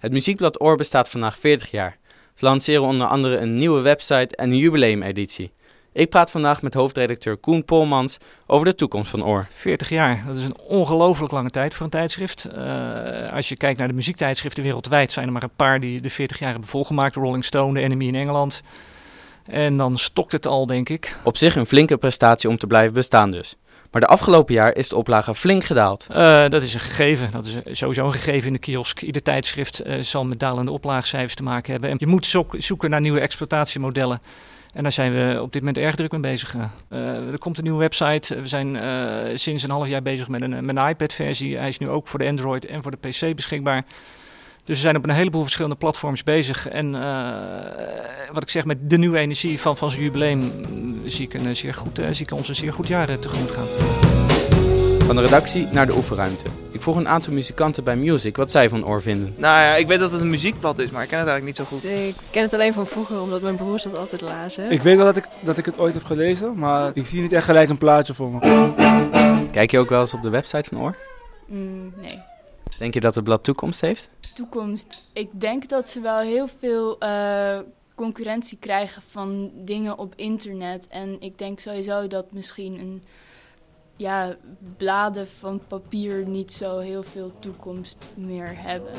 Het muziekblad Oor bestaat vandaag 40 jaar. Ze lanceren onder andere een nieuwe website en een jubileumeditie. Ik praat vandaag met hoofdredacteur Koen Polmans over de toekomst van Oor. 40 jaar, dat is een ongelooflijk lange tijd voor een tijdschrift. Als je kijkt naar de muziektijdschriften wereldwijd, zijn er maar een paar die de 40 jaar hebben volgemaakt. Rolling Stone, de NME in Engeland. En dan stokt het al, denk ik. Op zich een flinke prestatie om te blijven bestaan dus. Maar de afgelopen jaar is de oplage flink gedaald. Dat is een gegeven. Dat is sowieso een gegeven in de kiosk. Ieder tijdschrift zal met dalende oplaagcijfers te maken hebben. En je moet zoeken naar nieuwe exploitatiemodellen. En daar zijn we op dit moment erg druk mee bezig. Er komt een nieuwe website. We zijn sinds een half jaar bezig met een iPad-versie. Hij is nu ook voor de Android en voor de PC beschikbaar. Dus we zijn op een heleboel verschillende platforms bezig. En wat ik zeg, met de nieuwe energie van zijn jubileum zie ik ons een zeer goed jaar tegemoet gaan. Van de redactie naar de oefenruimte. Ik vroeg een aantal muzikanten bij Music wat zij van Oor vinden. Nou ja, ik weet dat het een muziekblad is, maar ik ken het eigenlijk niet zo goed. Ik ken het alleen van vroeger, omdat mijn broers dat altijd lazen. Ik weet wel dat ik het ooit heb gelezen, maar ik zie niet echt gelijk een plaatje voor me. Kijk je ook wel eens op de website van Oor? Nee. Denk je dat het blad toekomst heeft? Toekomst. Ik denk dat ze wel heel veel concurrentie krijgen van dingen op internet. En ik denk sowieso dat misschien bladen van papier niet zo heel veel toekomst meer hebben.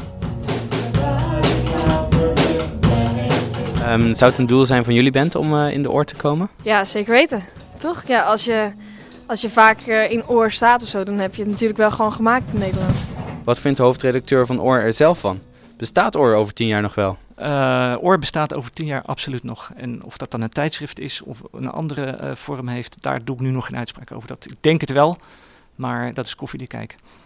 Zou het een doel zijn van jullie band om in de Oor te komen? Ja, zeker weten. Toch? Ja, als je vaak in Oor staat of zo, dan heb je het natuurlijk wel gewoon gemaakt in Nederland. Wat vindt de hoofdredacteur van Oor er zelf van? Bestaat Oor over 10 jaar nog wel? Oor bestaat over 10 jaar absoluut nog. En of dat dan een tijdschrift is of een andere vorm heeft, daar doe ik nu nog geen uitspraak over. Ik denk het wel, maar dat is koffiedik kijken.